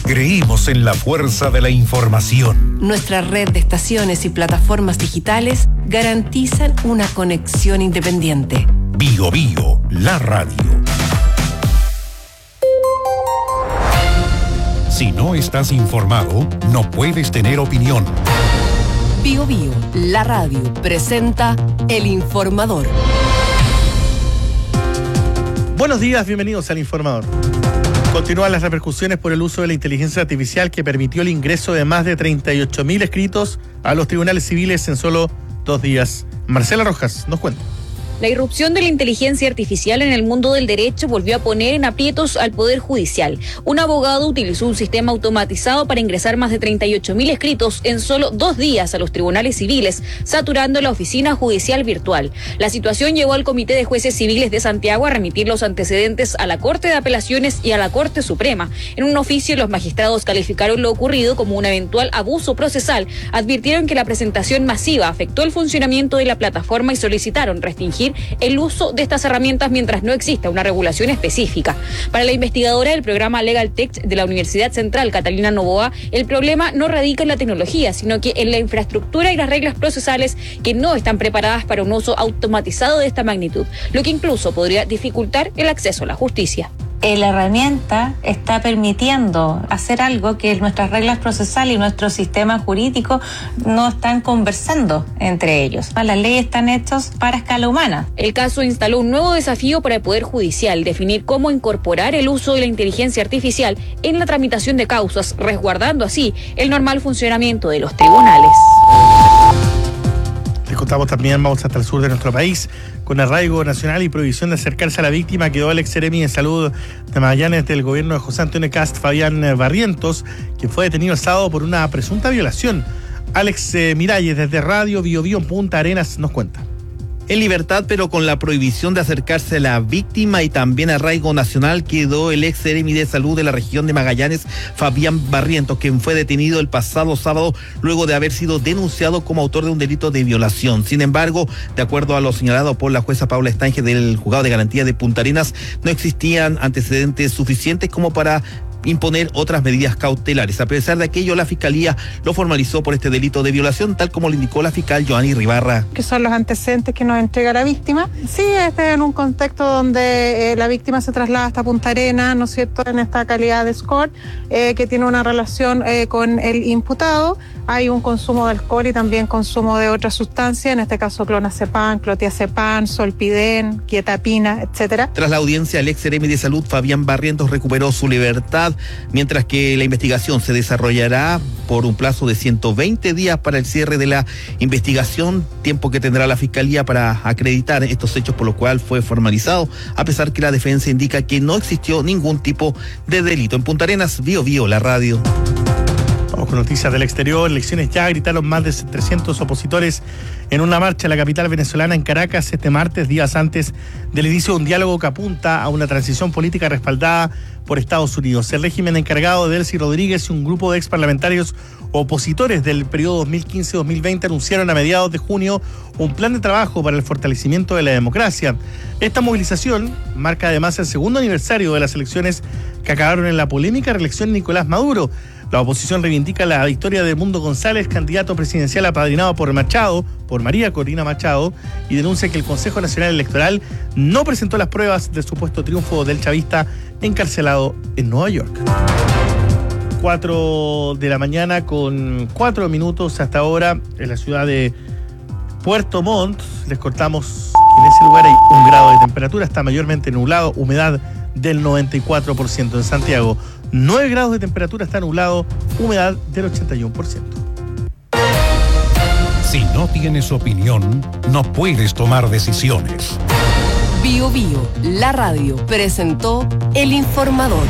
Creímos en la fuerza de la información. Nuestra red de estaciones y plataformas digitales garantizan una conexión independiente. Bio Bio, la radio. Si no estás informado, no puedes tener opinión. Bio Bio, la radio, presenta El Informador. Buenos días, bienvenidos al Informador. Continúan las repercusiones por el uso de la inteligencia artificial que permitió el ingreso de más de 38.000 escritos a los tribunales civiles en solo 2 días. Marcela Rojas nos cuenta. La irrupción de la inteligencia artificial en el mundo del derecho volvió a poner en aprietos al Poder Judicial. Un abogado utilizó un sistema automatizado para ingresar más de 38.000 escritos en solo 2 días a los tribunales civiles, saturando la oficina judicial virtual. La situación llevó al Comité de Jueces Civiles de Santiago a remitir los antecedentes a la Corte de Apelaciones y a la Corte Suprema. En un oficio, los magistrados calificaron lo ocurrido como un eventual abuso procesal, advirtieron que la presentación masiva afectó el funcionamiento de la plataforma y solicitaron restringir el uso de estas herramientas mientras no exista una regulación específica. Para la investigadora del programa Legal Tech de la Universidad Central, Catalina Novoa, el problema no radica en la tecnología, sino que en la infraestructura y las reglas procesales que no están preparadas para un uso automatizado de esta magnitud, lo que incluso podría dificultar el acceso a la justicia. La herramienta está permitiendo hacer algo que nuestras reglas procesales y nuestro sistema jurídico no están conversando entre ellos. Las leyes están hechas para escala humana. El caso instaló un nuevo desafío para el Poder Judicial, definir cómo incorporar el uso de la inteligencia artificial en la tramitación de causas, resguardando así el normal funcionamiento de los tribunales. Les contamos también, vamos hasta el sur de nuestro país. Con arraigo nacional y prohibición de acercarse a la víctima, quedó el ex-seremi de Salud de Magallanes del gobierno de José Antonio Kast, Fabián Barrientos, quien fue detenido el sábado por una presunta violación. Alex Miralles, desde Radio Bio Bio en Punta Arenas, nos cuenta. En libertad, pero con la prohibición de acercarse a la víctima y también arraigo nacional, quedó el ex-seremi de Salud de la región de Magallanes, Fabián Barrientos, quien fue detenido el pasado sábado luego de haber sido denunciado como autor de un delito de violación. Sin embargo, de acuerdo a lo señalado por la jueza Paula Estange del Juzgado de Garantía de Punta Arenas, no existían antecedentes suficientes como para imponer otras medidas cautelares. A pesar de aquello, la Fiscalía lo formalizó por este delito de violación, tal como lo indicó la fiscal Joanny Ribarra. ¿Qué son los antecedentes que nos entrega la víctima? Sí, en un contexto donde la víctima se traslada hasta Punta Arenas, ¿no es cierto?, en esta calidad de escort, que tiene una relación con el imputado. Hay un consumo de alcohol y también consumo de otras sustancias, en este caso clonazepam, clotiazepam, solpidem, quietapina, etcétera. Tras la audiencia, el ex-seremi de Salud, Fabián Barrientos, recuperó su libertad, mientras que la investigación se desarrollará por un plazo de 120 días para el cierre de la investigación, tiempo que tendrá la Fiscalía para acreditar estos hechos, por lo cual fue formalizado, a pesar que la defensa indica que no existió ningún tipo de delito. En Punta Arenas, Bio Bio, la radio. Vamos con noticias del exterior. Elecciones ya, gritaron más de 300 opositores en una marcha en la capital venezolana, en Caracas, este martes, días antes del inicio de un diálogo que apunta a una transición política respaldada por Estados Unidos. El régimen encargado de Delcy Rodríguez y un grupo de exparlamentarios opositores del periodo 2015-2020 anunciaron a mediados de junio un plan de trabajo para el fortalecimiento de la democracia. Esta movilización marca además el segundo aniversario de las elecciones que acabaron en la polémica reelección de Nicolás Maduro. La oposición reivindica la victoria de Edmundo González, candidato presidencial apadrinado por María Corina Machado, y denuncia que el Consejo Nacional Electoral no presentó las pruebas del supuesto triunfo del chavista encarcelado en Nueva York. 4 de la mañana con 4 minutos hasta ahora en la ciudad de Puerto Montt. Les contamos que en ese lugar hay 1 grado de temperatura, está mayormente nublado, humedad del 94%. En Santiago, 9 grados de temperatura, está nublado, humedad del 81%. Si no tienes opinión, no puedes tomar decisiones. Bio Bio, la radio, presentó El Informador.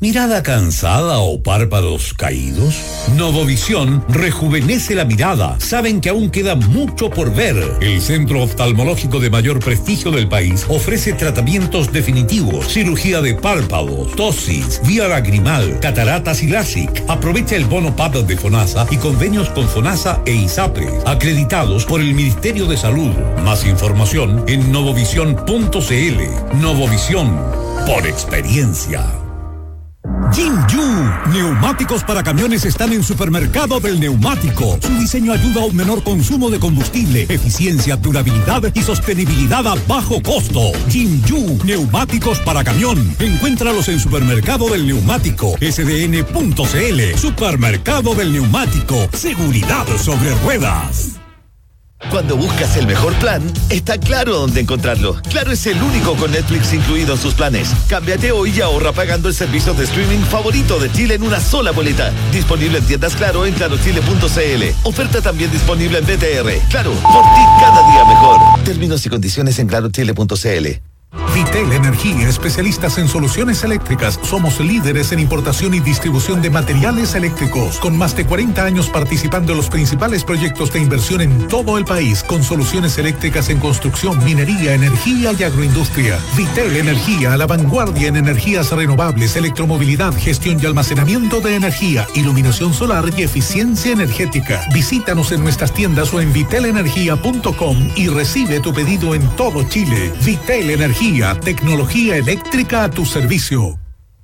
¿Mirada cansada o párpados caídos? Novovisión rejuvenece la mirada. Saben que aún queda mucho por ver. El centro oftalmológico de mayor prestigio del país ofrece tratamientos definitivos, cirugía de párpados, tosis, vía lagrimal, cataratas y LASIK. Aprovecha el bono PAP de FONASA y convenios con FONASA e ISAPRE, acreditados por el Ministerio de Salud. Más información en novovision.cl. Novovisión, por experiencia. Jinju, neumáticos para camiones están en Supermercado del Neumático. Su diseño ayuda a un menor consumo de combustible, eficiencia, durabilidad y sostenibilidad a bajo costo. Jinju, neumáticos para camión. Encuéntralos en Supermercado del Neumático, sdn.cl. Supermercado del Neumático, seguridad sobre ruedas. Cuando buscas el mejor plan, está Claro dónde encontrarlo. Claro es el único con Netflix incluido en sus planes. Cámbiate hoy y ahorra pagando el servicio de streaming favorito de Chile en una sola boleta. Disponible en tiendas Claro en clarochile.cl. Oferta también disponible en BTR. Claro, por ti cada día mejor. Términos y condiciones en clarochile.cl. Vitel Energía, especialistas en soluciones eléctricas. Somos líderes en importación y distribución de materiales eléctricos, con más de 40 años participando en los principales proyectos de inversión en todo el país, con soluciones eléctricas en construcción, minería, energía y agroindustria. Vitel Energía, a la vanguardia en energías renovables, electromovilidad, gestión y almacenamiento de energía, iluminación solar y eficiencia energética. Visítanos en nuestras tiendas o en vitelenergia.com y recibe tu pedido en todo Chile. Vitel Energía, tecnología eléctrica a tu servicio.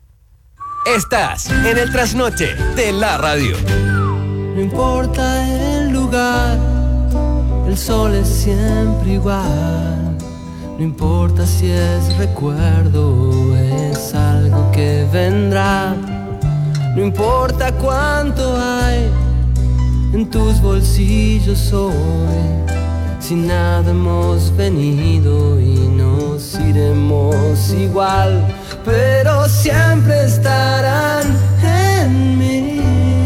Estás en el trasnoche de la radio. No importa el lugar, el sol es siempre igual. No importa si es recuerdo o es algo que vendrá. No importa cuánto hay en tus bolsillos hoy. Si nada hemos venido y nos iremos igual, pero siempre estarán en mí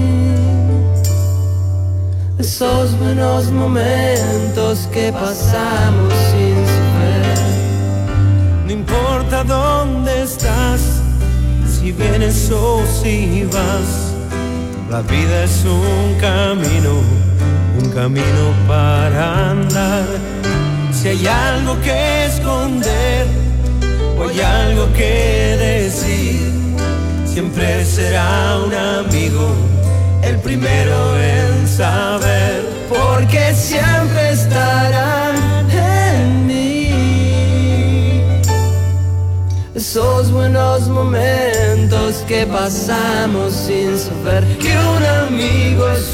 esos buenos momentos que pasamos sin saber. No importa dónde estás, si vienes o si vas, la vida es un camino para andar. Si hay algo que esconder o hay algo que decir, siempre será un amigo el primero en saber, porque siempre estarán en mí esos buenos momentos que pasamos sin saber que un amigo es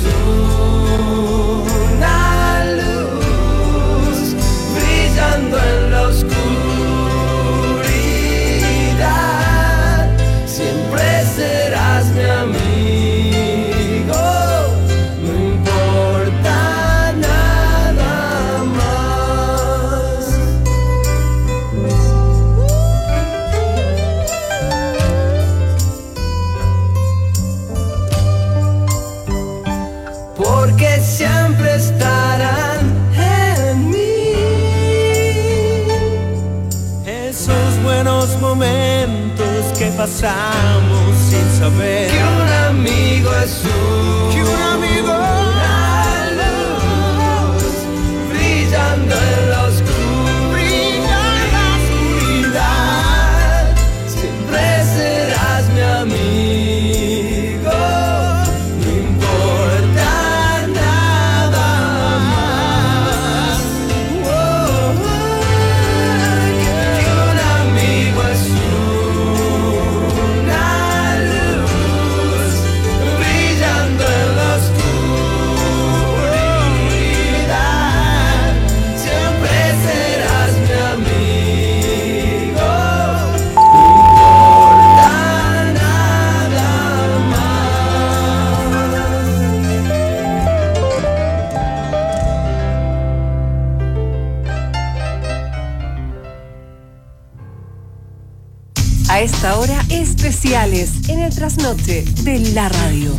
una luz brillando en la oscuridad. Siempre serás mi amigo, no importa nada más. Porque siempre estarán en mí esos buenos momentos que pasamos sin saber que un amigo es una luz brillando en la oscuridad. Siempre serás mi amigo, no importa nada más. Que un amigo es una luz brillando en la oscuridad. Siempre serás mi amigo, no importa nada más. A esta hora, especiales en el trasnoche de la radio.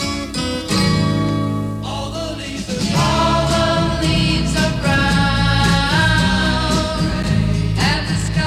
All the leaves are brown.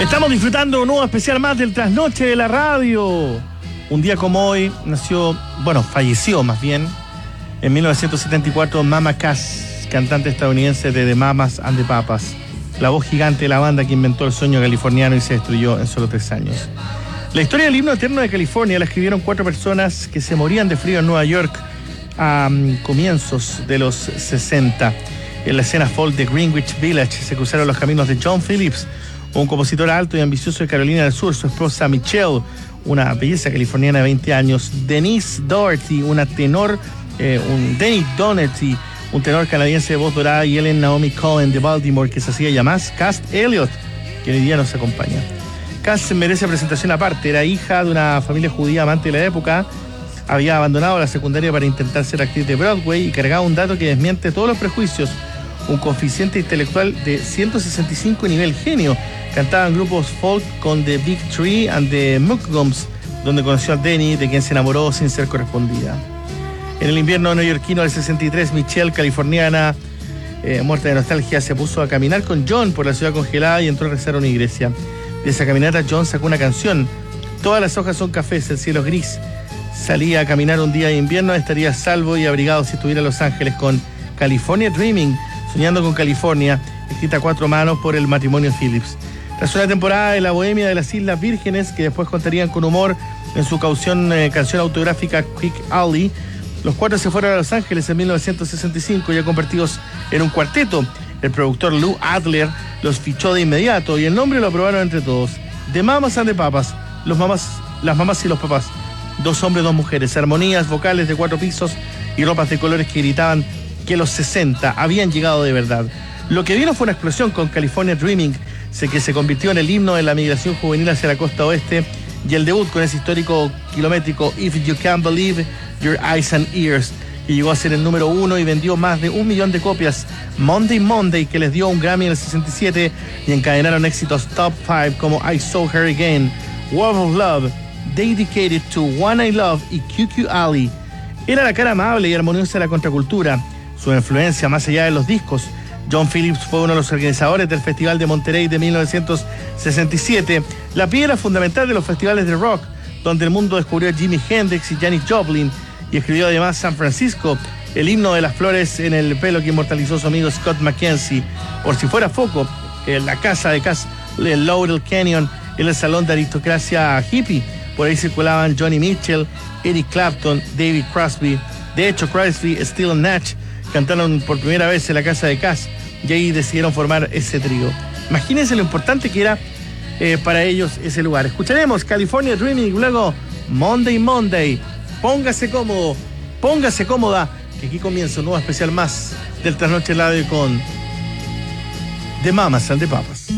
Estamos disfrutando un nuevo especial más del Trasnoche de la Radio. Un día como hoy falleció más bien, en 1974, Mama Cass, cantante estadounidense de The Mamas and the Papas, la voz gigante de la banda que inventó el sueño californiano y se destruyó en solo 3 años. La historia del himno eterno de California la escribieron 4 personas que se morían de frío en Nueva York a comienzos de los 60. En la escena folk de Greenwich Village se cruzaron los caminos de John Phillips, un compositor alto y ambicioso de Carolina del Sur, su esposa Michelle, una belleza californiana de 20 años, Denise Doherty, Denny Doherty, un tenor canadiense de voz dorada, y Ellen Naomi Cohen de Baltimore, que se hacía llamar Cass Elliot, que hoy día nos acompaña. Cass merece presentación aparte, era hija de una familia judía amante de la época, había abandonado la secundaria para intentar ser actriz de Broadway y cargaba un dato que desmiente todos los prejuicios: un coeficiente intelectual de 165 nivel genio. Cantaba en grupos folk con The Big Tree and the Mookgums, donde conoció a Denny, de quien se enamoró sin ser correspondida. En el invierno neoyorquino del 63, Michelle, californiana, muerta de nostalgia, se puso a caminar con John por la ciudad congelada y entró a rezar a una iglesia. De esa caminata, John sacó una canción: todas las hojas son cafés, el cielo es gris. Salía a caminar un día de invierno, estaría salvo y abrigado si estuviera en Los Ángeles, con California Dreaming, soñando con California, escrita a 4 manos por el matrimonio Phillips. Tras una temporada de la bohemia de las Islas Vírgenes, que después contarían con humor en su canción autográfica Quick Alley, los 4 se fueron a Los Ángeles en 1965, ya convertidos en un cuarteto. El productor Lou Adler los fichó de inmediato y el nombre lo aprobaron entre todos: The Mamas and the Papas, las mamás y los papás. 2 hombres, 2 mujeres, armonías vocales de 4 pisos y ropas de colores que gritaban que los 60 habían llegado de verdad. Lo que vino fue una explosión con California Dreaming, que se convirtió en el himno de la migración juvenil hacia la costa oeste, y el debut con ese histórico kilométrico If You Can't Believe Your Eyes and Ears, que llegó a ser el número 1 y vendió más de 1 millón de copias. Monday, que les dio un Grammy en el 67 y encadenaron éxitos top 5 como I Saw Her Again, World of Love, Dedicated to One I Love y QQ Alley. Era la cara amable y armoniosa de la contracultura. Su influencia, más allá de los discos: John Phillips fue uno de los organizadores del Festival de Monterey de 1967, la piedra fundamental de los festivales de rock, donde el mundo descubrió a Jimi Hendrix y Janis Joplin, y escribió además San Francisco, el himno de las flores en el pelo que inmortalizó su amigo Scott McKenzie. Por si fuera poco, en la casa de Cass, el Laurel Canyon, en el salón de aristocracia hippie, por ahí circulaban Johnny Mitchell, Eric Clapton, David Crosby. De hecho, Crosby, Steele y Nash cantaron por primera vez en la casa de Cass, y ahí decidieron formar ese trío. Imagínense lo importante que era para ellos ese lugar. Escucharemos California Dreaming, luego Monday. Póngase cómodo, póngase cómoda, que aquí comienza un nuevo especial más del Trasnoche Radio con The Mamas and the Papas.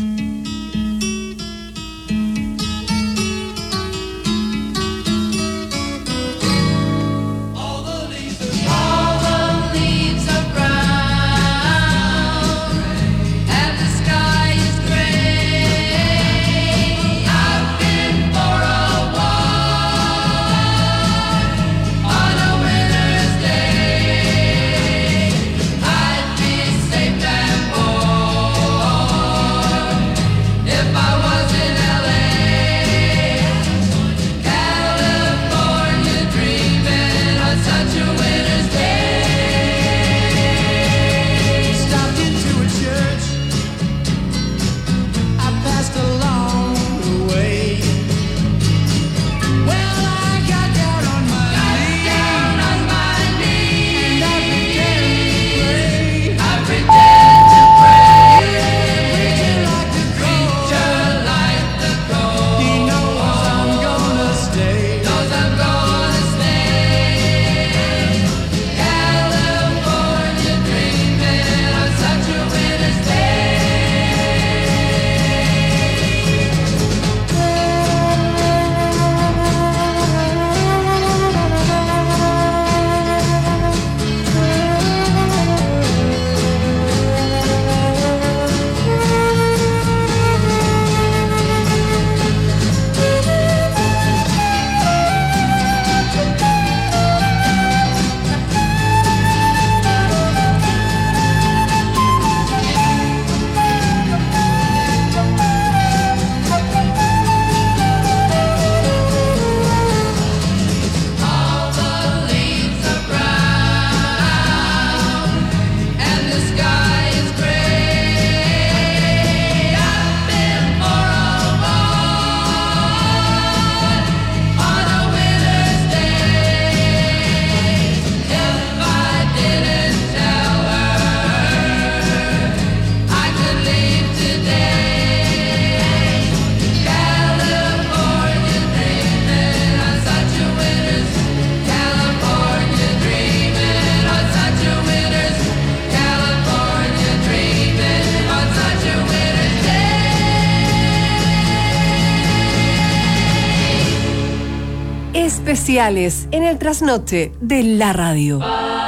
Especiales en el trasnoche de la radio.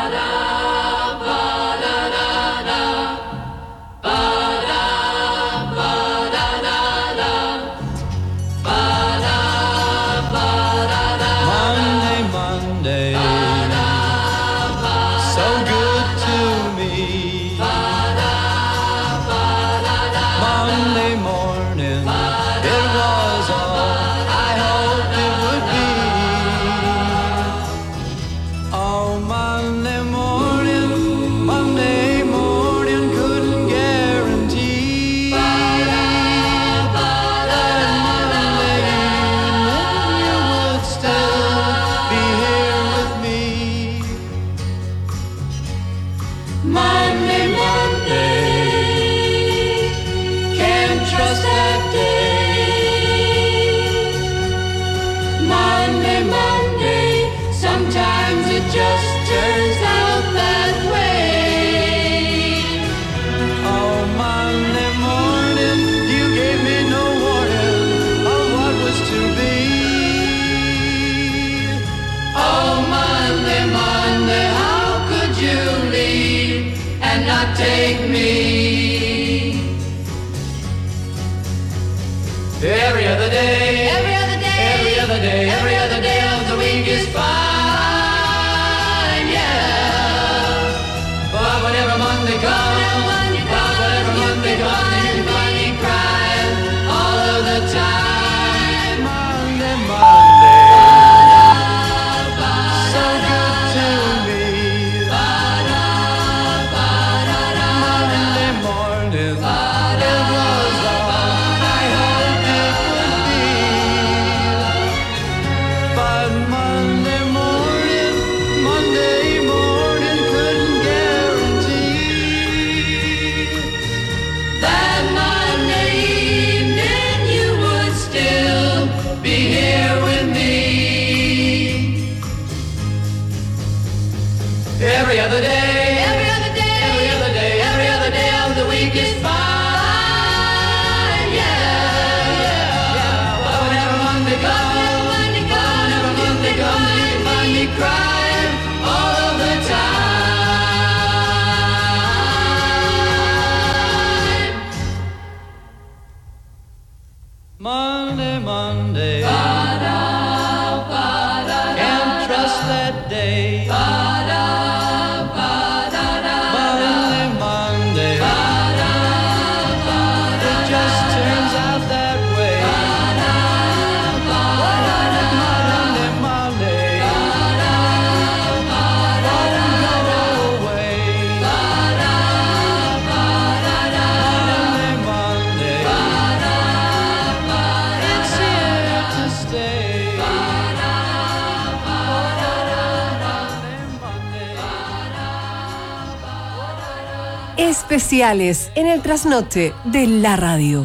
Take me every other day, every other day, every other day, every other day of the week is fine, yeah. But whenever Monday comes, whenever Monday comes, you find me crying all of the time. Monday, Monday, so good to me. Every other day, every other day, every other day, every other day of the week is fine, yeah, yeah. But whenever Monday comes, whenever Monday comes, you can find me crying all of the time. Monday, Monday, can't trust that day. Especiales en el trasnoche de la radio.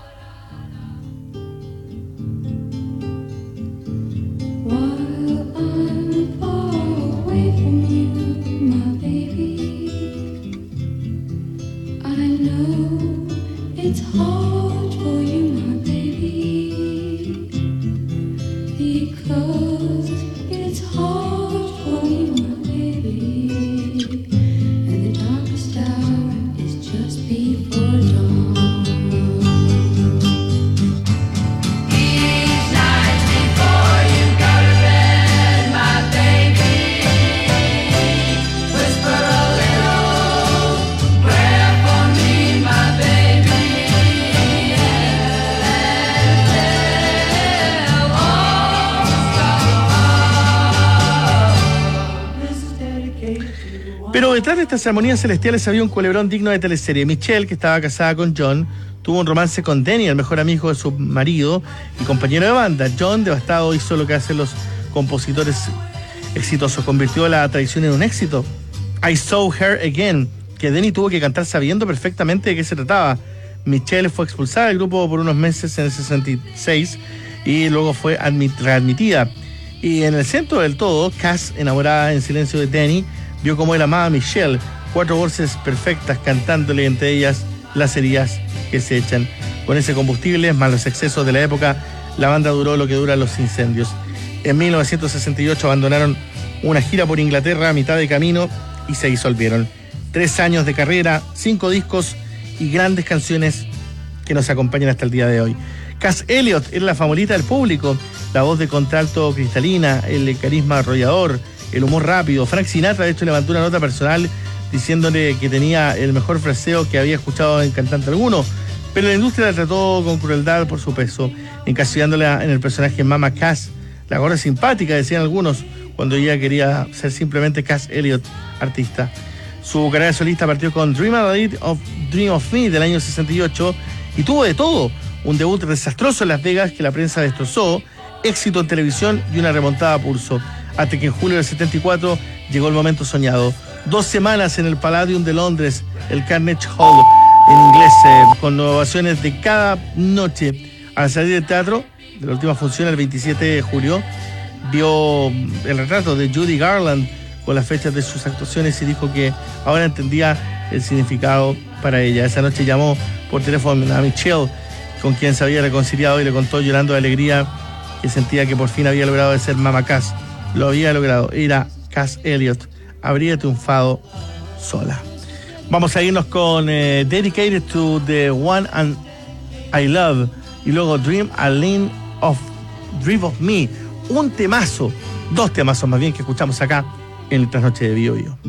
Pero detrás de estas armonías celestiales había un culebrón digno de teleserie. Michelle, que estaba casada con John, tuvo un romance con Danny, el mejor amigo de su marido y compañero de banda. John, devastado, hizo lo que hacen los compositores exitosos, convirtió la tradición en un éxito. I Saw Her Again, que Danny tuvo que cantar sabiendo perfectamente de qué se trataba. Michelle fue expulsada del grupo por unos meses en el 66 y luego fue readmitida. Y en el centro del todo, Cass, enamorada en silencio de Danny, vio cómo él amaba a Michelle, 4 voces perfectas cantándole, entre ellas las heridas que se echan. Con ese combustible, más los excesos de la época, la banda duró lo que duran los incendios. En 1968 abandonaron una gira por Inglaterra a mitad de camino y se disolvieron. 3 años de carrera, 5 discos y grandes canciones que nos acompañan hasta el día de hoy. Cass Elliot era la favorita del público, la voz de contralto cristalina, el carisma arrollador, el humor rápido. Frank Sinatra, de hecho, levantó una nota personal diciéndole que tenía el mejor fraseo que había escuchado en cantante alguno, pero la industria la trató con crueldad por su peso, encasillándola en el personaje Mama Cass, la gorda simpática, decían algunos, cuando ella quería ser simplemente Cass Elliot, artista. Su carrera solista partió con Dream of Me del año 68 y tuvo de todo: un debut desastroso en Las Vegas que la prensa destrozó, éxito en televisión y una remontada a pulso, hasta que en julio del 74 llegó el momento soñado. 2 semanas en el Palladium de Londres, el Carnegie Hall en inglés, con ovaciones de cada noche. Al salir del teatro, de la última función el 27 de julio, vio el retrato de Judy Garland con las fechas de sus actuaciones y dijo que ahora entendía el significado para ella. Esa noche llamó por teléfono a Michelle, con quien se había reconciliado, y le contó llorando de alegría que sentía que por fin había logrado de ser Mama Cass. Lo había logrado, era Cass Elliot. Habría triunfado sola. Vamos a irnos con Dedicated to the One and I Love y luego Dream of Me. Un temazo, 2 temazos más bien que escuchamos acá en el Trasnoche de Bio Bio.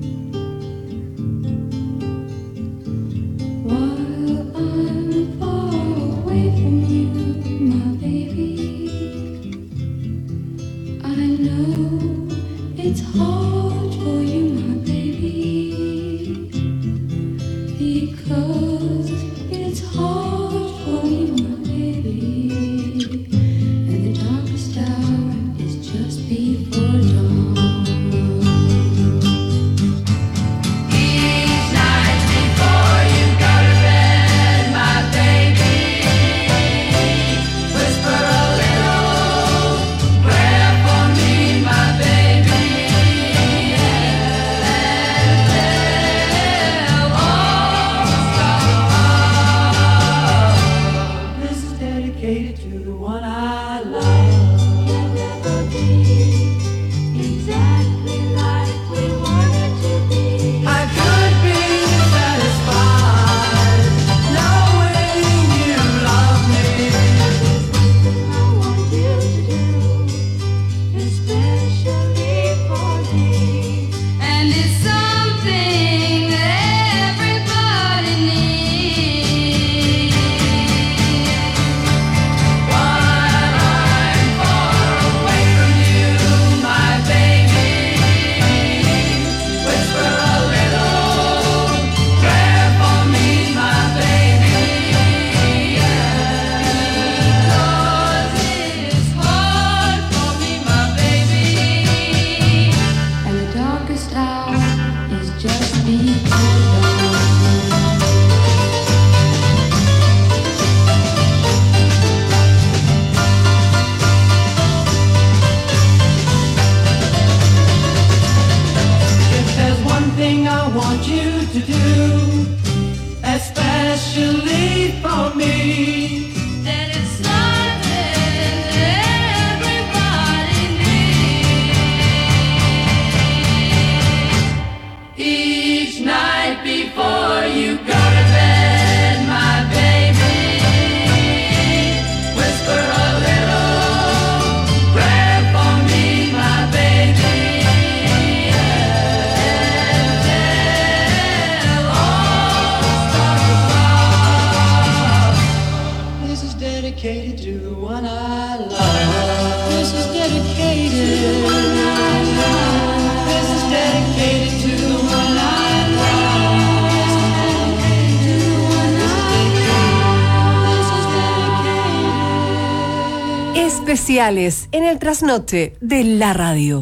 Especiales en el Trasnoche de la Radio.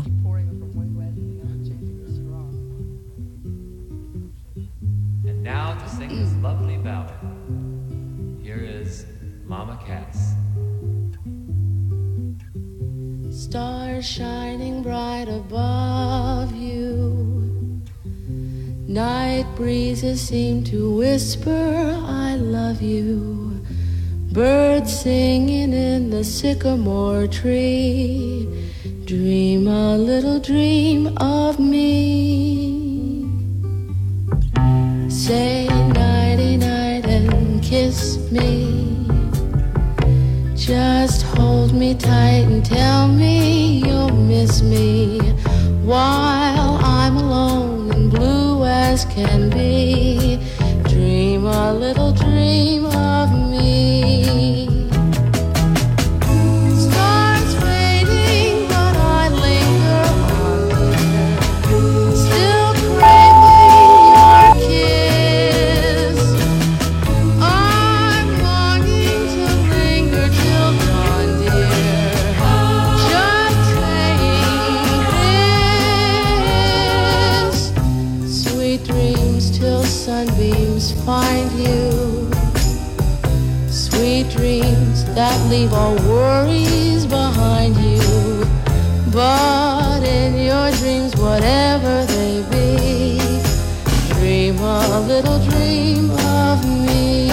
And now to sing this lovely ballad, here is Mama Cass. Stars shining bright above you, night breezes seem to whisper I love you. Birds singing in the sycamore tree, Dream a little dream of me. Say nighty night and kiss me. Just hold me tight and tell me you'll miss me while I'm alone and blue as can be. Dream a little dream of me. Stars fading, but I linger on, dear. Still craving your kiss. I'm longing to linger till dawn, dear. Just saying this. Sweet dreams till sunbeams find you. Sweet dreams that leave all worries behind you. But in your dreams, whatever they be, dream a little dream of me.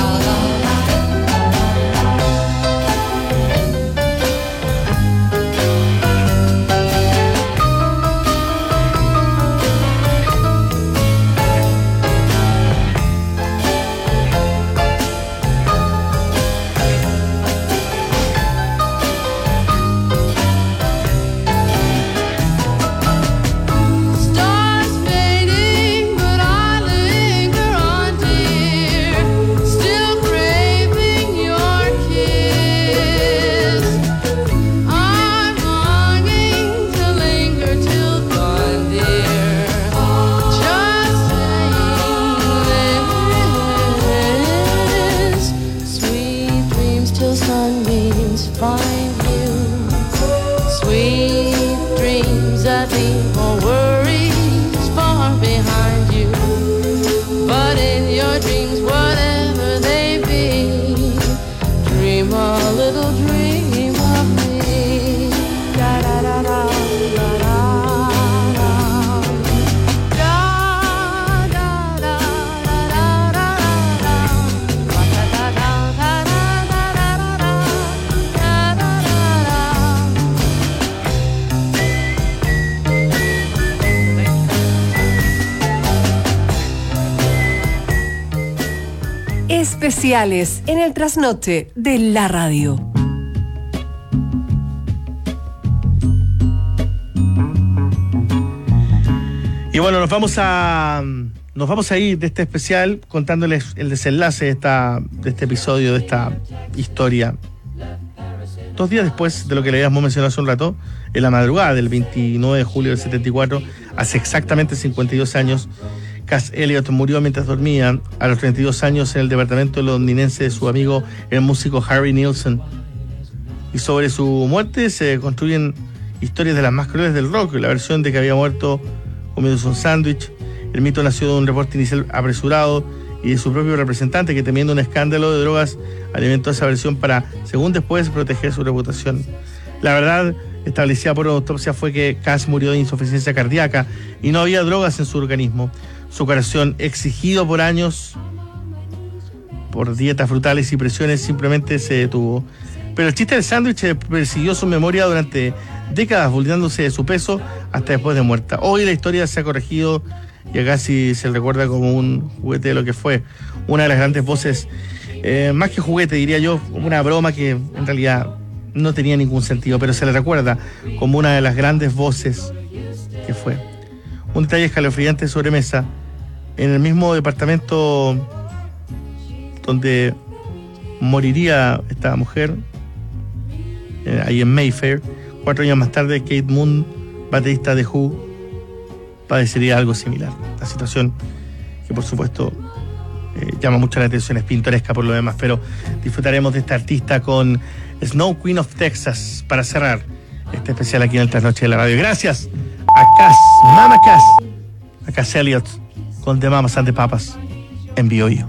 Stars fading, but I linger on, dear. Still craving your kiss. I'm longing to linger till dawn, dear. Just saying this. Sweet dreams till sunbeams find you. Sweet dreams that leave all worries far behind you. But in your dreams, whatever they be, dream a little dream of me. Da da da da da da da. Da da da da da da da. Da da da da da da da da. Da da da da. Especiales en el trasnoche de la radio. Y bueno, nos vamos a ir de este especial contándoles el desenlace de este episodio, de esta historia. 2 días después de lo que le habíamos mencionado hace un rato, en la madrugada del 29 de julio del 74, hace exactamente 52 años, Cass Elliot murió mientras dormía a los 32 años en el departamento londinense de su amigo el músico Harry Nilsson. Y sobre su muerte se construyen historias de las más crueles del rock. La versión de que había muerto comiéndose un sándwich. El mito nació de un reporte inicial apresurado y de su propio representante que, temiendo un escándalo de drogas, alimentó esa versión para, según después, proteger su reputación. La verdad establecida por una autopsia fue que Cass murió de insuficiencia cardíaca y no había drogas en su organismo. Su curación, exigido por años por dietas frutales y presiones, simplemente se detuvo. Pero el chiste del sándwich persiguió su memoria durante décadas, burlándose de su peso hasta después de muerta. Hoy la historia se ha corregido y a Cassie se le recuerda como un juguete de lo que fue una de las grandes voces, más que juguete, diría yo, una broma que en realidad no tenía ningún sentido, pero se le recuerda como una de las grandes voces que fue. Un detalle escalofriante sobre mesa: en el mismo departamento donde moriría esta mujer, ahí en Mayfair, 4 años más tarde, Kate Moon, baterista de Who, padecería algo similar. La situación que, por supuesto, llama mucho la atención, es pintoresca por lo demás, pero disfrutaremos de esta artista con Snow Queen of Texas para cerrar este especial aquí en el Trasnoche de la Radio. Gracias a Cass, Mama Cass, a Cass Elliot con The Mamas and the Papas en BioIo.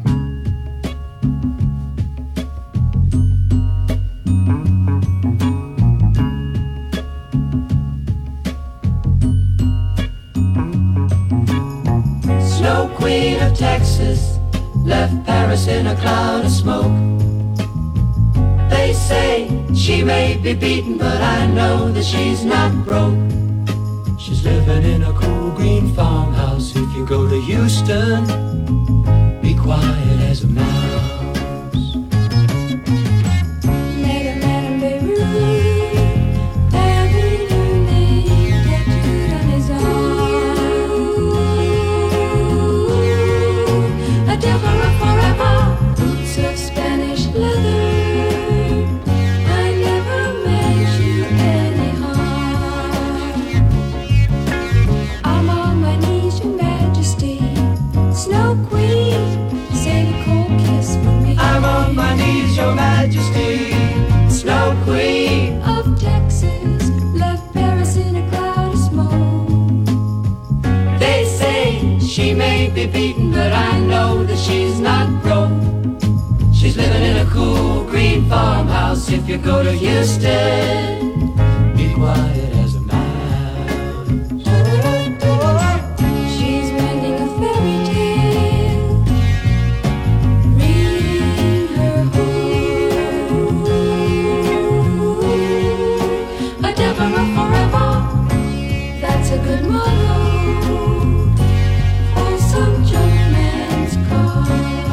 Snow Queen of Texas left Paris in a cloud of smoke. They say she may be beaten, but I know that she's not broke. She's living in a cool green farmhouse. If you go to Houston, be quiet as a mouse. Your Majesty, Snow Queen of Texas, left Paris in a cloud of smoke. They say she may be beaten, but I know that she's not broke. She's living in a cool green farmhouse. If you go to Houston, be quiet as a mouse. She's rending a fairy tale, reading her a good motto for some junk man's car.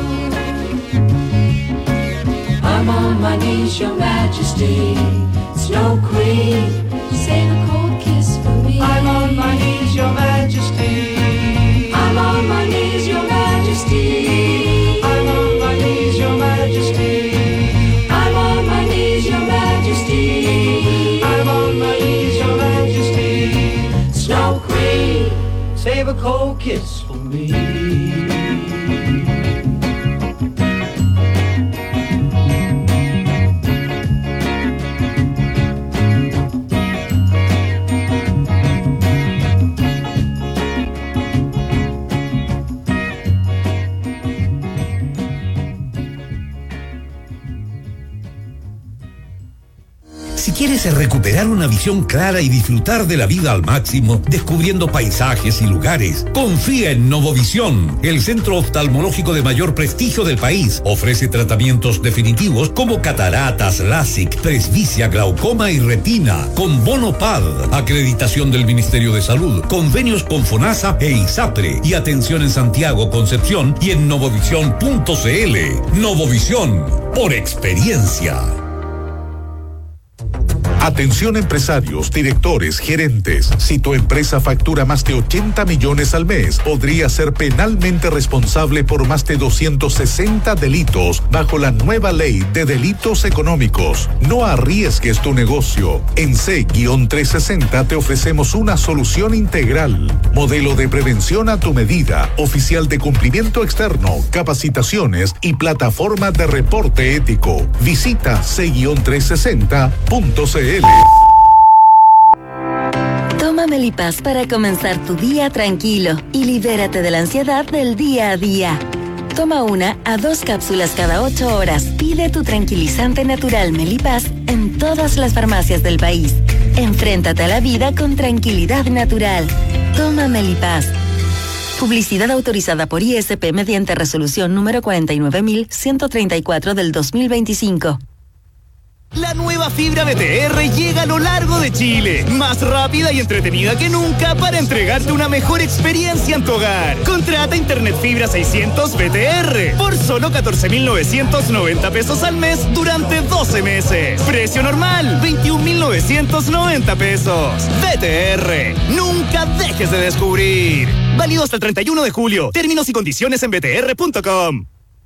I'm on my knees, Your Majesty, Snow Queen, save a cold kiss for me. I'm on my knees, Your Majesty. I'm on my knees, Your Majesty. I'm on my knees, Your Majesty. I'm on my knees, Your Majesty. I'm on my knees, Your Majesty. Snow Queen, save a cold kiss for me. Si quieres recuperar una visión clara y disfrutar de la vida al máximo, descubriendo paisajes y lugares, confía en Novovisión, el centro oftalmológico de mayor prestigio del país. Ofrece tratamientos definitivos como cataratas, LASIK, presbicia, glaucoma y retina, con bono PAD, acreditación del Ministerio de Salud, convenios con FONASA e ISAPRE, y atención en Santiago, Concepción y en novovisión.cl. Novovisión, por experiencia. Atención empresarios, directores, gerentes. Si tu empresa factura más de 80 millones al mes, podría ser penalmente responsable por más de 260 delitos bajo la nueva ley de delitos económicos. No arriesgues tu negocio. En C-360 te ofrecemos una solución integral. Modelo de prevención a tu medida, oficial de cumplimiento externo, capacitaciones y plataforma de reporte ético. Visita C-360.cl. Toma Melipaz para comenzar tu día tranquilo y libérate de la ansiedad del día a día. Toma 1 a 2 cápsulas cada 8 horas. Pide tu tranquilizante natural Melipaz en todas las farmacias del país. Enfréntate a la vida con tranquilidad natural. Toma Melipaz. Publicidad autorizada por ISP mediante resolución número 49134 del 2025. La nueva fibra BTR llega a lo largo de Chile, más rápida y entretenida que nunca para entregarte una mejor experiencia en tu hogar. Contrata Internet Fibra 600 BTR por solo 14.990 pesos al mes durante 12 meses. Precio normal, 21.990 pesos. BTR, nunca dejes de descubrir. Válido hasta el 31 de julio. Términos y condiciones en btr.com.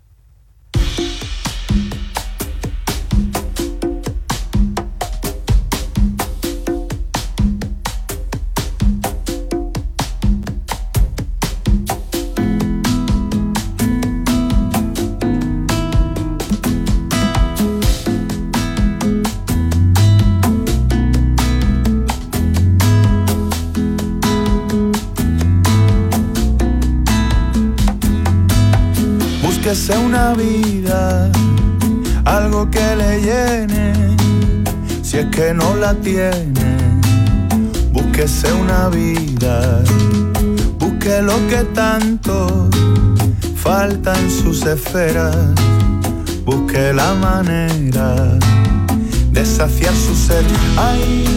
Búsquese una vida, algo que le llene, si es que no la tiene. Búsquese una vida, busque lo que tanto falta en sus esferas. Busque la manera de saciar su sed. Ay,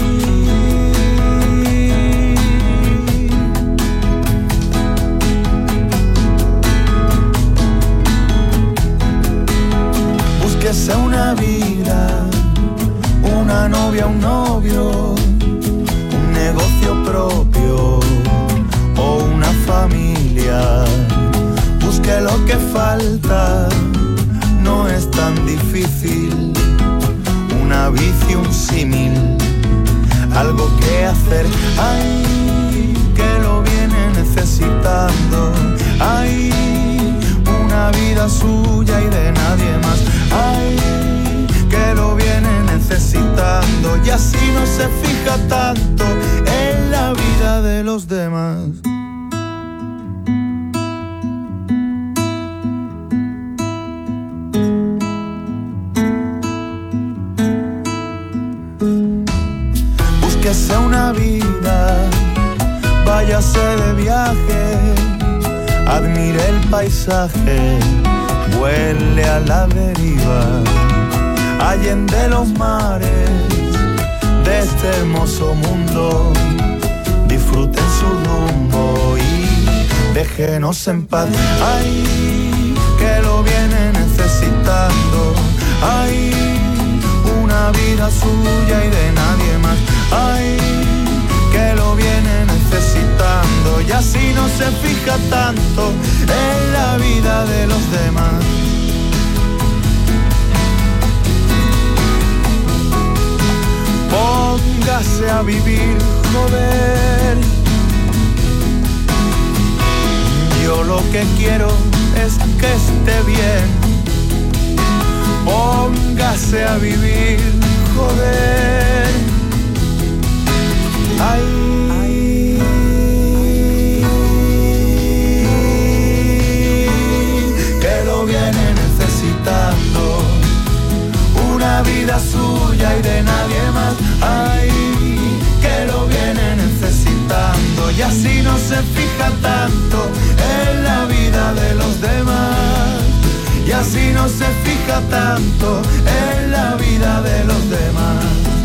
búsquese una vida, una novia, un novio, un negocio propio o una familia. Busque lo que falta, no es tan difícil. Una bici, un símil, algo que hacer. Ay, que lo viene necesitando. Ay, una vida suya y de nadie más. Ay, que lo viene necesitando. Y así no se fija tanto en la vida de los demás. Búsquese una vida, váyase de viaje, admire el paisaje, vuele a la deriva, allende los mares de este hermoso mundo, disfruten su rumbo y déjenos en paz. Ay, que lo viene necesitando. Ay, una vida suya y de nadie más. Ay, que lo viene necesitando. Y así no se fija tanto en la vida de los demás. Póngase a vivir, joder. Yo lo que quiero es que esté bien. Póngase a vivir, joder. Ay, que lo viene necesitando. Una vida suya y de nadie más. Ay, que lo viene necesitando. Y así no se fija tanto en la vida de los demás. Y así no se fija tanto en la vida de los demás.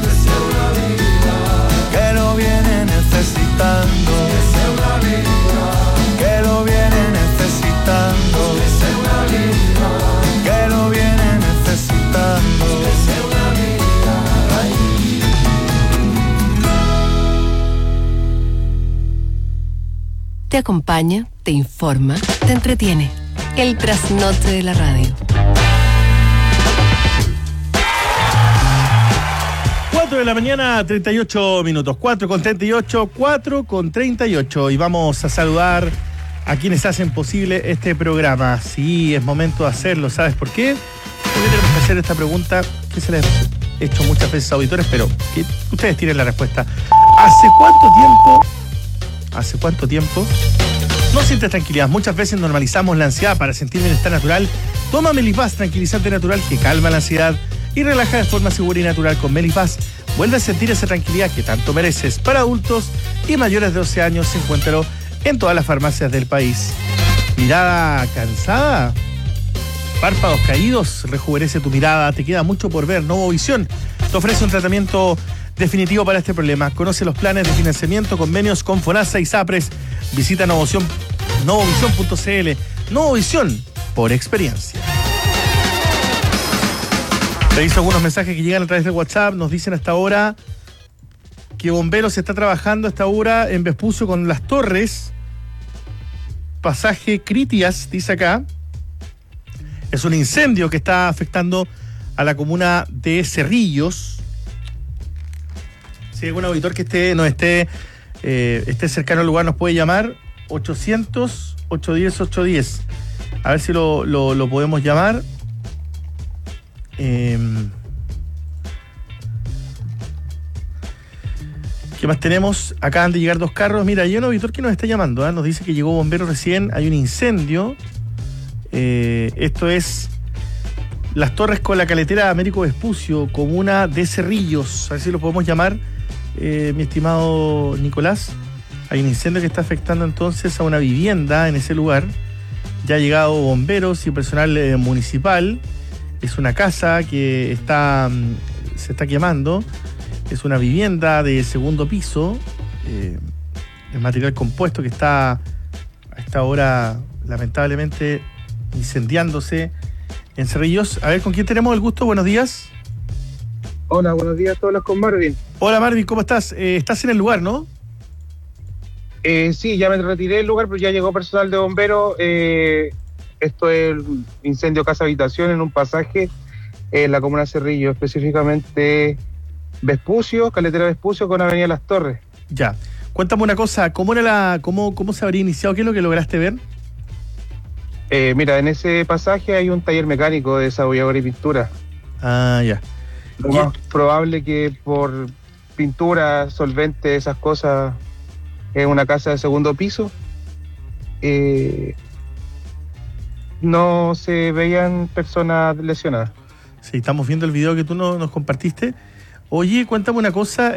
Que lo viene necesitando. Que lo viene necesitando. Que lo viene necesitando. Te acompaña, te informa, te entretiene. El trasnoche de la radio. 4 de la mañana, 38 minutos. 4:38, 4:38. Y vamos a saludar a quienes hacen posible este programa. Sí, es momento de hacerlo. ¿Sabes por qué? Porque tenemos que hacer esta pregunta que se les he hecho muchas veces a auditores, pero que ustedes tienen la respuesta. ¿Hace cuánto tiempo no sientes tranquilidad? Muchas veces normalizamos la ansiedad. Para sentir bienestar natural, toma Melipaz, tranquilizante natural que calma la ansiedad y relaja de forma segura y natural. Con Melipaz vuelve a sentir esa tranquilidad que tanto mereces. Para adultos y mayores de 12 años, encuéntralo en todas las farmacias del país. ¿Mirada cansada? ¿Párpados caídos? Rejuvenece tu mirada. Te queda mucho por ver. Novovisión te ofrece un tratamiento definitivo para este problema. Conoce los planes de financiamiento, convenios con FONASA y SAPRES. Visita novovision.cl. Novovisión, por experiencia. Reviso algunos mensajes que llegan a través de WhatsApp. Nos dicen hasta ahora que Bomberos está trabajando a esta hora en Vespucio con Las Torres. Pasaje Critias, dice acá. Es un incendio que está afectando a la comuna de Cerrillos. Si hay algún auditor que esté cercano al lugar, nos puede llamar 800-810-810. A ver si lo podemos llamar. ¿Qué más tenemos? Acaban de llegar 2 carros. Mira, hay un auditor que nos está llamando, nos dice que llegó bombero recién. Hay un incendio. Esto es Las Torres con la caletera Américo Vespucio, comuna de Cerrillos. A ver si lo podemos llamar, mi estimado Nicolás. Hay un incendio que está afectando entonces a una vivienda en ese lugar. Ya ha llegado bomberos y personal municipal. Es una casa que está se está quemando. Es una vivienda de segundo piso. El material compuesto que está a esta hora, lamentablemente, incendiándose en Cerrillos. A ver, ¿con quién tenemos el gusto? Buenos días. Hola, buenos días. Hablas con Marvin. Hola, Marvin, ¿cómo estás? Estás en el lugar, ¿no? Sí, ya me retiré del lugar, pero ya llegó personal de bomberos. Esto es el incendio casa-habitación en un pasaje en la comuna de Cerrillo, específicamente Vespucio, Caletera Vespucio con Avenida Las Torres. Ya. Cuéntame una cosa, ¿cómo se habría iniciado? ¿Qué es lo que lograste ver? Mira, en ese pasaje hay un taller mecánico de desabollador y pintura. Ah, ya. Lo más probable que por pintura, solvente, esas cosas, es una casa de segundo piso. No se veían personas lesionadas. Sí, estamos viendo el video que tú nos compartiste. Oye, cuéntame una cosa,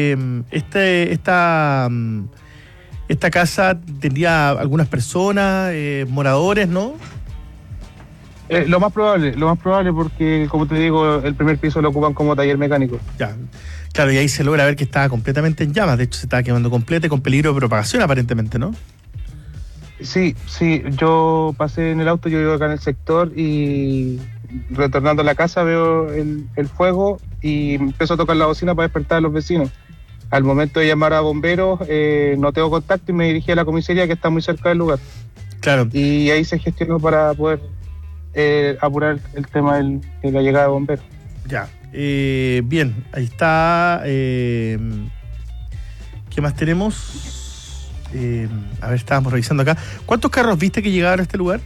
esta casa tendría algunas personas, moradores, ¿no? Lo más probable porque, como te digo, el primer piso lo ocupan como taller mecánico. Ya, claro, y ahí se logra ver que estaba completamente en llamas, de hecho se estaba quemando completo y con peligro de propagación aparentemente, ¿no? Sí, yo pasé en el auto, yo vivo acá en el sector y retornando a la casa veo el fuego y empiezo a tocar la bocina para despertar a los vecinos. Al momento de llamar a bomberos no tengo contacto y me dirigí a la comisaría que está muy cerca del lugar. Claro. Y ahí se gestionó para poder apurar el tema de la llegada de bomberos. Ya, bien, ahí está. ¿Qué más tenemos? A ver, estábamos revisando acá. ¿Cuántos carros viste que llegaron a este lugar?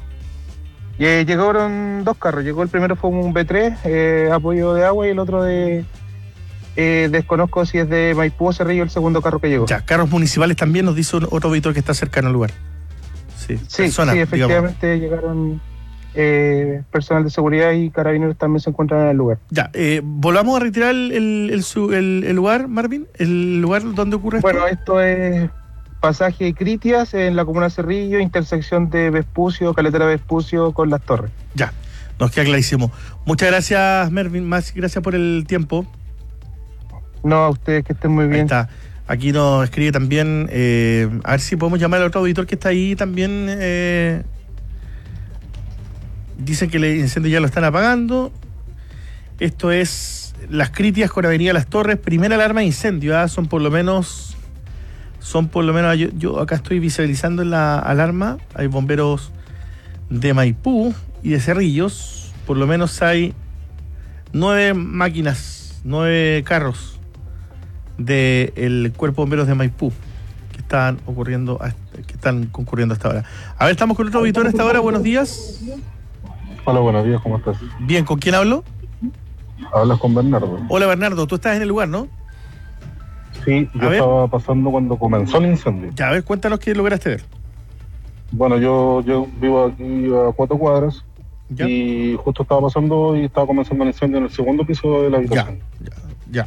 Llegaron 2 carros. Llegó el primero, fue un B3, apoyo de agua, y el otro desconozco si es de Maipú o Cerrillo, el segundo carro que llegó. Ya, carros municipales también, nos dice otro auditor que está cercano al lugar. Sí, personas, efectivamente, digamos. Llegaron personal de seguridad y carabineros también se encuentran en el lugar. Ya, volvamos a retirar el lugar, Marvin, el lugar donde ocurre esto. Bueno, esto es pasaje Critias en la comuna de Cerrillo, intersección de Vespucio, Caletera Vespucio con Las Torres. Ya, nos queda clarísimo. Muchas gracias, Marvin, más gracias por el tiempo. No, a ustedes que estén muy bien. Ahí está. Aquí nos escribe también, a ver si podemos llamar al otro auditor que está ahí también. Dicen que el incendio ya lo están apagando. Esto es Las Critias con Avenida Las Torres, primera alarma de incendio. Son por lo menos, yo acá estoy visualizando en la alarma, hay bomberos de Maipú y de Cerrillos, por lo menos hay 9 máquinas, 9 carros del Cuerpo de Bomberos de Maipú que están concurriendo hasta ahora. A ver, estamos con otro auditor hasta ahora, buenos días. Hola, buenos días, ¿cómo estás? Bien, ¿con quién hablo? Hablas con Bernardo. Hola, Bernardo, tú estás en el lugar, ¿no? Sí, yo estaba pasando cuando comenzó el incendio. Ya, a ver, cuéntanos qué lograste ver. Bueno, yo vivo aquí a 4 cuadras. ¿Ya? Y justo estaba pasando y estaba comenzando el incendio en el segundo piso de la habitación. Ya.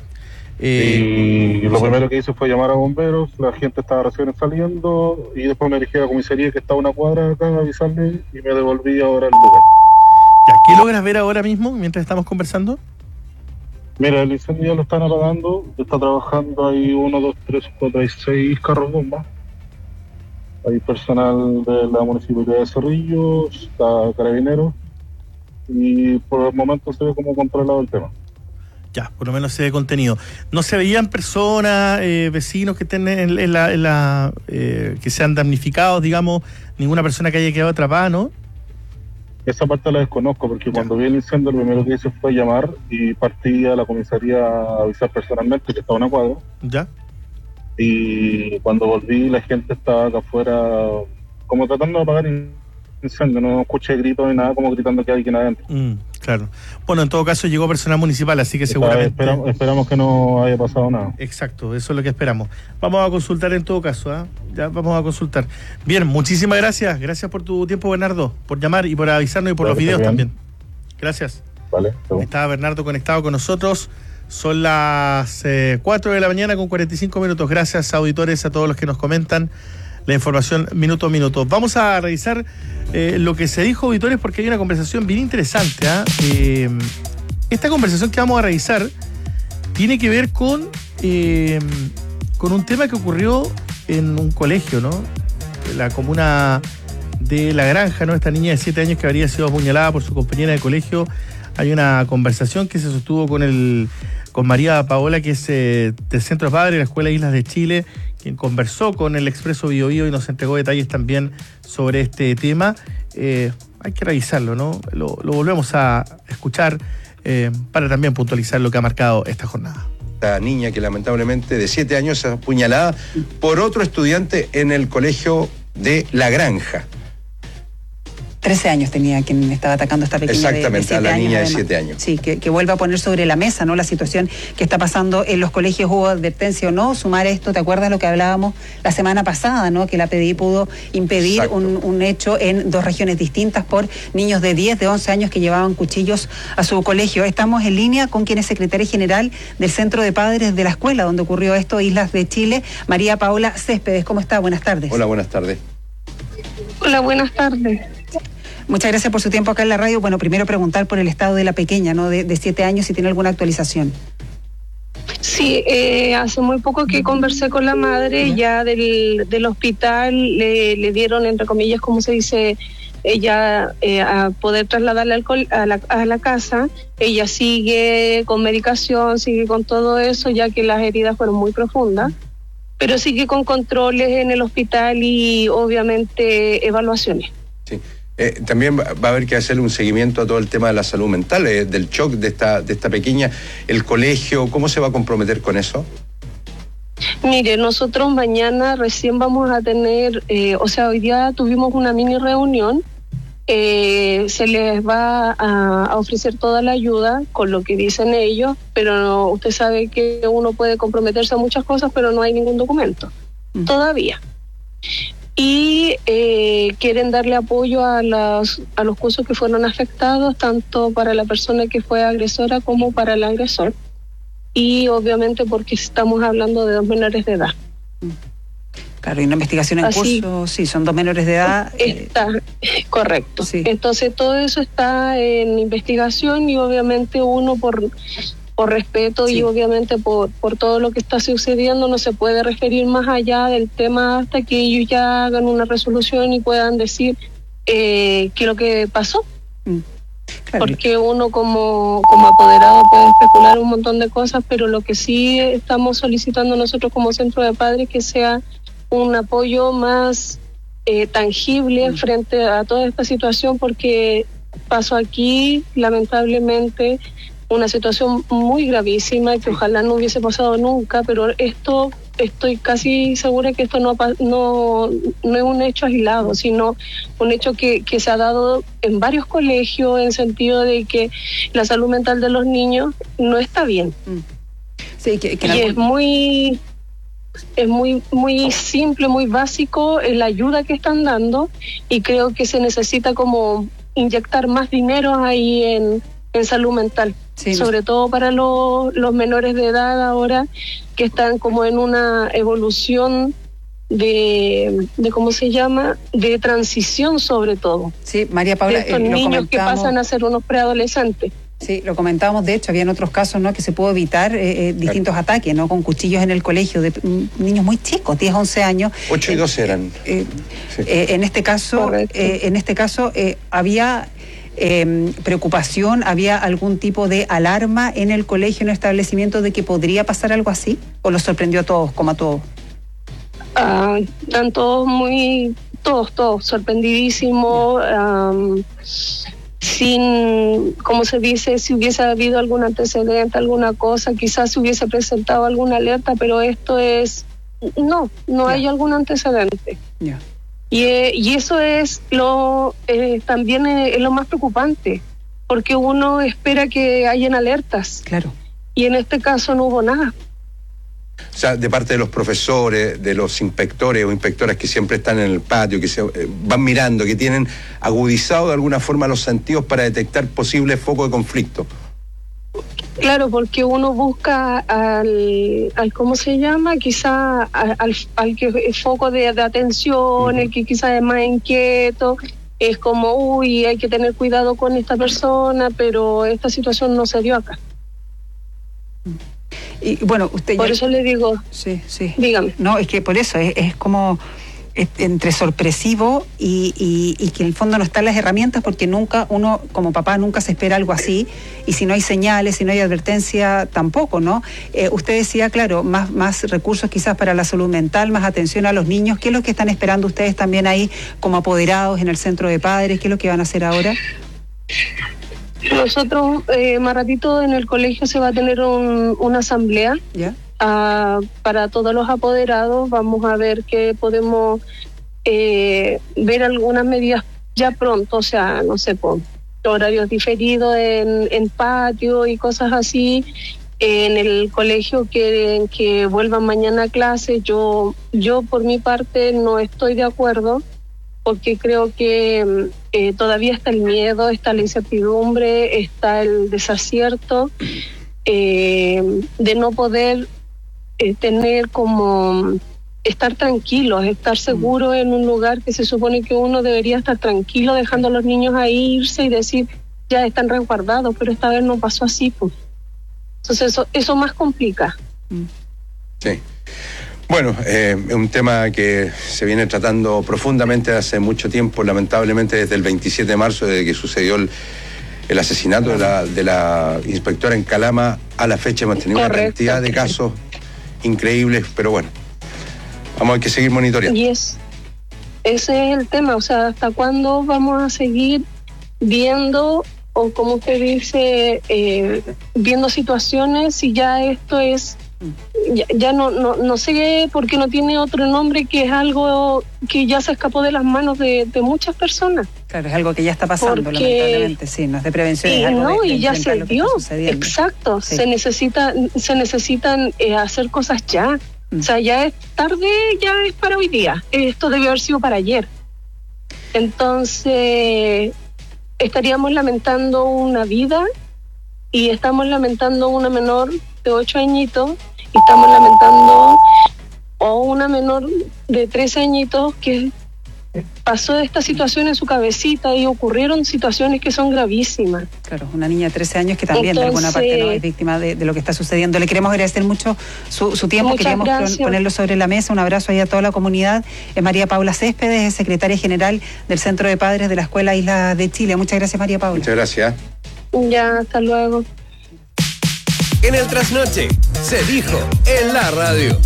Y lo primero que hice fue llamar a bomberos, la gente estaba recién saliendo y después me dirigí a la comisaría que estaba a 1 cuadra acá a avisarle y me devolví ahora al lugar. Ya, ¿qué logras ver ahora mismo mientras estamos conversando? Mira, el incendio ya lo están apagando, está trabajando ahí 1, 2, 3, 4, 6 carros bomba. Hay personal de la municipalidad de Cerrillos, está carabineros y por el momento se ve como controlado el tema. Ya, por lo menos se ve contenido. ¿No se veían personas, vecinos que estén que sean damnificados, digamos, ninguna persona que haya quedado atrapada, no? Esa parte la desconozco porque cuando vi el incendio lo primero que hice fue llamar y partí a la comisaría a avisar personalmente que estaba a 1 cuadra. Ya. Y cuando volví la gente estaba acá afuera como tratando de apagar el incendio, no escuché gritos ni nada, como gritando que hay alguien adentro. Claro. Bueno, en todo caso llegó personal municipal, así que seguramente... Esperamos que no haya pasado nada. Exacto, eso es lo que esperamos. Vamos a consultar en todo caso, ya vamos a consultar. Bien, muchísimas gracias. Gracias por tu tiempo, Bernardo, por llamar y por avisarnos y por los videos también. Gracias. Vale. Estaba Bernardo conectado con nosotros. Son las 4 de la mañana con 45 minutos. Gracias, auditores, a todos los que nos comentan la información minuto a minuto. Vamos a revisar lo que se dijo, auditores, porque hay una conversación bien interesante. esta conversación que vamos a revisar tiene que ver con un tema que ocurrió en un colegio, ¿no? En la comuna de La Granja, ¿no? Esta niña de 7 años que habría sido apuñalada por su compañera de colegio. Hay una conversación que se sostuvo con María Paola, que es del Centro de Padres de la Escuela Islas de Chile, quien conversó con el Expreso Bio Bio y nos entregó detalles también sobre este tema. Hay que revisarlo, ¿no? Lo volvemos a escuchar para también puntualizar lo que ha marcado esta jornada. Esta niña que lamentablemente de 7 años es apuñalada por otro estudiante en el colegio de La Granja. 13 años tenía quien estaba atacando a esta pequeña. Exactamente, a la niña de 7 años. Sí, que vuelva a poner sobre la mesa, ¿no?, la situación que está pasando en los colegios. ¿Hubo advertencia o no? Sumar esto, ¿te acuerdas lo que hablábamos la semana pasada, ¿no?, que la PDI pudo impedir un hecho en 2 regiones distintas por niños de 10, de 11 años que llevaban cuchillos a su colegio? Estamos en línea con quien es secretaria general del Centro de Padres de la escuela donde ocurrió esto, Islas de Chile, María Paola Céspedes. ¿Cómo está? Buenas tardes. Hola, buenas tardes. Hola, buenas tardes. Muchas gracias por su tiempo acá en la radio. Bueno, primero preguntar por el estado de la pequeña, ¿no?, de 7 años, si tiene alguna actualización. Sí, hace muy poco que conversé con la madre ya del hospital, le dieron, entre comillas, como se dice, ella a poder trasladarla a la casa. Ella sigue con medicación, sigue con todo eso, ya que las heridas fueron muy profundas, pero sigue con controles en el hospital y obviamente evaluaciones. Sí. También va a haber que hacerle un seguimiento a todo el tema de la salud mental, del shock de esta pequeña. El colegio, ¿cómo se va a comprometer con eso? Mire, nosotros mañana recién vamos a tener, hoy día tuvimos una mini reunión, se les va a ofrecer toda la ayuda con lo que dicen ellos, pero no, usted sabe que uno puede comprometerse a muchas cosas, pero no hay ningún documento todavía. Y quieren darle apoyo a los cursos que fueron afectados, tanto para la persona que fue agresora como para el agresor. Y obviamente porque estamos hablando de 2 menores de edad. Claro, y una investigación en curso, sí, son 2 menores de edad. Está correcto. Sí. Entonces todo eso está en investigación y obviamente uno por respeto y obviamente por todo lo que está sucediendo no se puede referir más allá del tema hasta que ellos ya hagan una resolución y puedan decir qué es lo que pasó. Claro. Porque uno como apoderado puede especular un montón de cosas, pero lo que sí estamos solicitando nosotros como Centro de Padres que sea un apoyo más tangible frente a toda esta situación, porque pasó aquí lamentablemente una situación muy gravísima que ojalá no hubiese pasado nunca, pero esto estoy casi segura que esto no es un hecho aislado, sino un hecho que se ha dado en varios colegios, en sentido de que la salud mental de los niños no está bien. Sí, y es muy simple, muy básico la ayuda que están dando, y creo que se necesita como inyectar más dinero ahí en salud mental. Sí, sobre todo para los menores de edad ahora, que están como en una evolución de ¿cómo se llama?, de transición sobre todo. Sí, María Paula, estos niños que pasan a ser unos preadolescentes. Sí, lo comentábamos, de hecho, había en otros casos, ¿no?, que se pudo evitar distintos ataques, ¿no?, con cuchillos en el colegio de niños muy chicos, 10, 11 años. 8 y 12 eran. En este caso, había preocupación, había algún tipo de alarma en el colegio, en el establecimiento, de que podría pasar algo así, o los sorprendió a todos, como a todos. Están todos sorprendidísimos, sin, como se dice, si hubiese habido algún antecedente, alguna cosa, quizás se hubiese presentado alguna alerta, pero esto es, no hay algún antecedente. Y eso es también es lo más preocupante, porque uno espera que hayan alertas. Claro. Y en este caso no hubo nada. O sea, de parte de los profesores, de los inspectores o inspectoras que siempre están en el patio, que se van mirando, que tienen agudizado de alguna forma los sentidos para detectar posibles focos de conflicto. Claro, porque uno busca al ¿cómo se llama? Quizá al que es foco de atención, el que quizás es más inquieto, es como, uy, hay que tener cuidado con esta persona, pero esta situación no se dio acá. Y bueno, usted por eso le digo. Sí. Dígame. No, es que por eso es como entre sorpresivo y que en el fondo no están las herramientas, porque nunca uno como papá nunca se espera algo así, y si no hay señales, si no hay advertencia tampoco, ¿no? Usted decía, claro, más recursos quizás para la salud mental, más atención a los niños. ¿Qué es lo que están esperando ustedes también ahí como apoderados en el centro de padres? ¿Qué es lo que van a hacer ahora? Nosotros más ratito en el colegio se va a tener una asamblea. ¿Ya? Para todos los apoderados. Vamos a ver que podemos ver algunas medidas ya pronto, o sea, no sé, por horarios diferidos en patio y cosas así. En el colegio que vuelvan mañana a clase, yo por mi parte no estoy de acuerdo, porque creo que todavía está el miedo, está la incertidumbre, está el desacierto de no poder tener como estar tranquilos, estar seguros en un lugar que se supone que uno debería estar tranquilo, dejando a los niños ahí irse y decir, ya están resguardados, pero esta vez no pasó así, pues. Entonces eso más complica. Sí. Bueno, es un tema que se viene tratando profundamente hace mucho tiempo, lamentablemente desde el 27 de marzo, desde que sucedió el asesinato de la inspectora en Calama, a la fecha hemos tenido una cantidad de casos increíbles, pero bueno, vamos a que seguir monitoreando. Y ese es el tema, o sea, ¿hasta cuándo vamos a seguir viendo, o como usted dice, viendo situaciones, si ya esto es, ya no sé por qué no tiene otro nombre, que es algo que ya se escapó de las manos de muchas personas? Claro, es algo que ya está pasando, lamentablemente, sí, no es de prevención, es algo de y ya se dio, exacto, sí. se necesitan hacer cosas ya. O sea, ya es tarde, ya es para hoy día. Esto debió haber sido para ayer. Entonces, estaríamos lamentando una vida, y estamos lamentando una menor de 8 añitos, y estamos lamentando a una menor de 13 añitos que pasó esta situación en su cabecita, y ocurrieron situaciones que son gravísimas. Claro, una niña de 13 años que también de alguna parte no es víctima de lo que está sucediendo. Le queremos agradecer mucho su tiempo, queríamos ponerlo sobre la mesa. Un abrazo ahí a toda la comunidad. María Paula Céspedes, secretaria general del Centro de Padres de la Escuela Isla de Chile. Muchas gracias, María Paula. Muchas gracias. Ya, hasta luego. En el Trasnoche se dijo en la radio.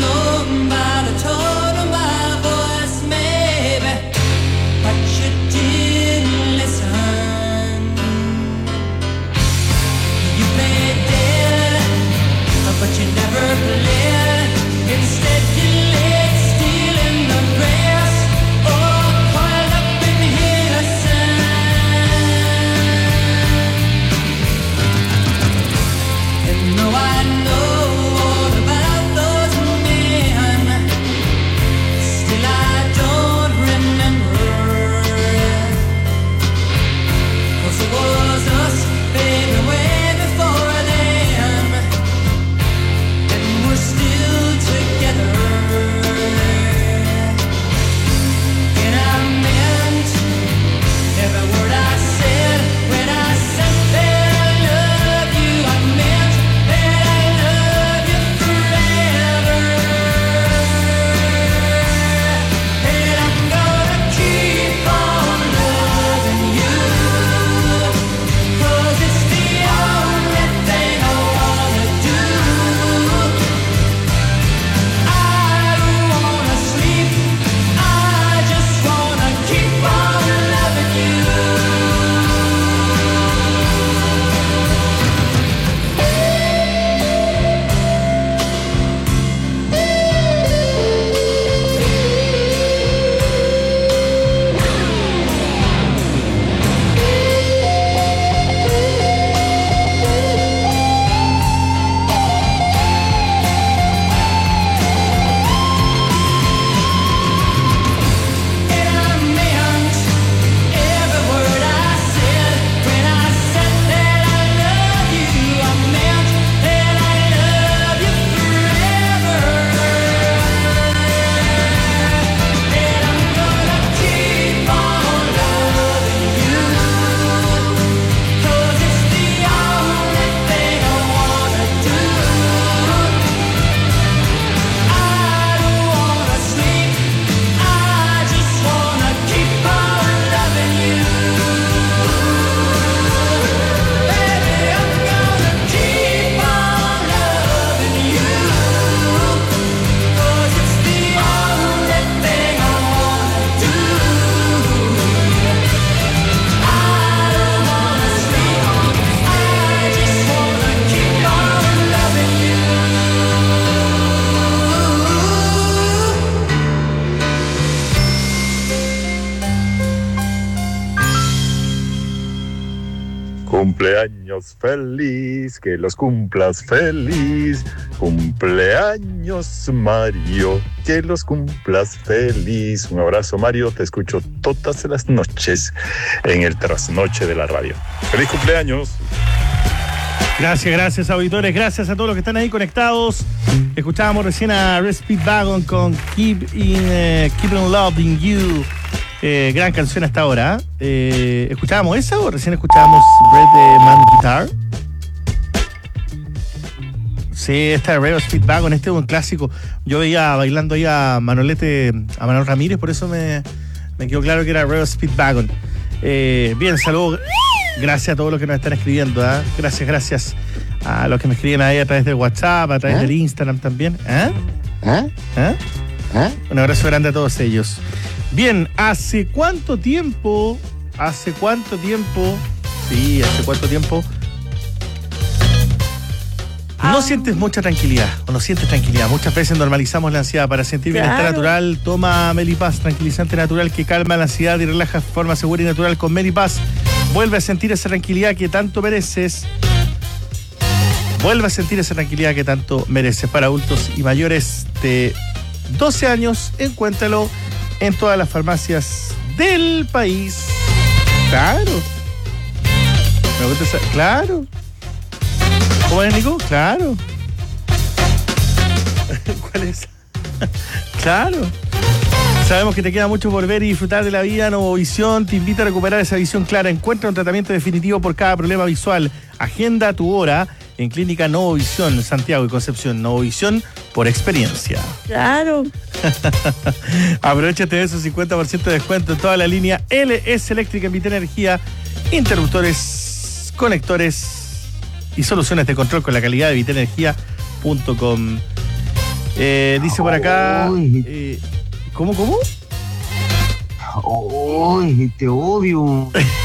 What you did cumpleaños feliz, que los cumplas feliz. Cumpleaños, Mario, que los cumplas feliz. Un abrazo, Mario, te escucho todas las noches en el trasnoche de la radio. ¡Feliz cumpleaños! Gracias, auditores. Gracias a todos los que están ahí conectados. Escuchábamos recién a Red Speedwagon con Keep on Loving You. Gran canción hasta ahora. ¿Escuchábamos esa o recién escuchábamos Red Man Guitar? Sí, esta de Red Speedwagon, este es un clásico. Yo veía bailando ahí a Manuel Ramírez, por eso me quedó claro que era Red Speedwagon. Bien, saludos. Gracias a todos los que nos están escribiendo. Gracias a los que me escriben ahí a través del WhatsApp, a través del Instagram también. Un abrazo grande a todos ellos. Bien, ¿hace cuánto tiempo? Sí, ¿hace cuánto tiempo? No sientes mucha tranquilidad, o no sientes tranquilidad. Muchas veces normalizamos la ansiedad. Para sentir bienestar natural, toma Melipaz, tranquilizante natural que calma la ansiedad y relaja de forma segura y natural. Con Melipaz, vuelve a sentir esa tranquilidad que tanto mereces. Para adultos y mayores de 12 años, encuéntralo en todas las farmacias del país. Claro. Claro. ¿Cómo es, Nico? Claro. ¿Cuál es? Claro. Sabemos que te queda mucho por ver y disfrutar de la vida. Novovisión te invita a recuperar esa visión clara. Encuentra un tratamiento definitivo por cada problema visual. Agenda tu hora en Clínica Novovisión, Santiago y Concepción. Novovisión por experiencia. Claro. Aprovechate de esos 50% de descuento en toda la línea LS Eléctrica en Vital Energía. Interruptores, conectores y soluciones de control con la calidad de vitalenergia.com. Dice por acá. ¿Cómo? ¡Ay, te odio!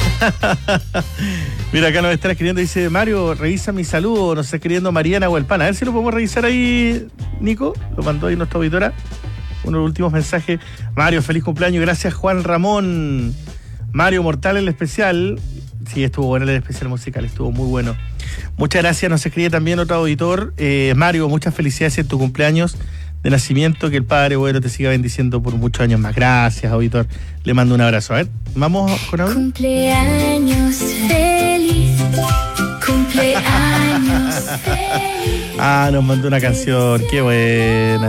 Mira, acá nos están escribiendo, dice Mario, revisa mi saludo, nos está escribiendo Mariana Huelpana. A ver si lo podemos revisar ahí, Nico. Lo mandó ahí nuestra auditora. Uno de los últimos mensajes. Mario, feliz cumpleaños. Gracias, Juan Ramón. Mario Mortal, el especial. Sí, estuvo bueno el especial musical, estuvo muy bueno. Muchas gracias, nos escribe también otro auditor. Mario, muchas felicidades en tu cumpleaños de nacimiento, que el Padre Bueno te siga bendiciendo por muchos años más. Gracias, auditor. Le mando un abrazo. A ver, vamos con audio. Cumpleaños feliz. Cumpleaños feliz. Nos mandó una canción. Qué buena.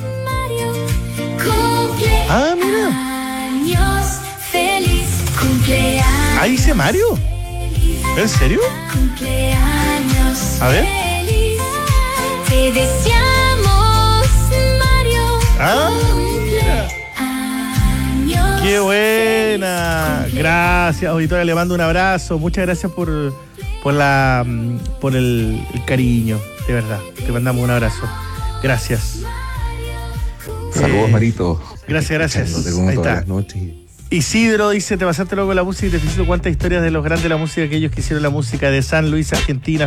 Mira. Feliz. Cumpleaños. Ahí dice Mario. ¿En serio? Cumpleaños. A ver. Feliz. Te deseamos, Mario. Mira. Qué buena. Gracias, auditora, le mando un abrazo. Muchas gracias por el cariño, de verdad. Te mandamos un abrazo. Gracias. Saludos, Marito. Gracias. Ahí está. Isidro dice, te pasaste luego la música y te felicito. Cuántas historias de los grandes de la música, aquellos que hicieron la música de San Luis, Argentina.